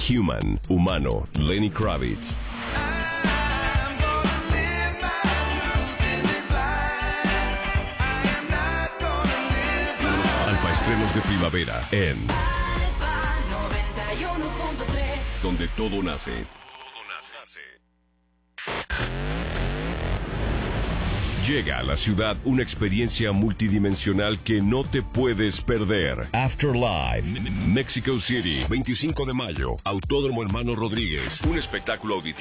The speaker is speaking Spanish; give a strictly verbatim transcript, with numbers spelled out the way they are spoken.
Human, Humano, Lenny Kravitz. Alfa estrenos de primavera en Alfa noventa y uno punto tres, donde todo nace. Llega a la ciudad una experiencia multidimensional que no te puedes perder. Afterlife, Mexico City, veinticinco de mayo, Autódromo Hermano Rodríguez. Un espectáculo auditivo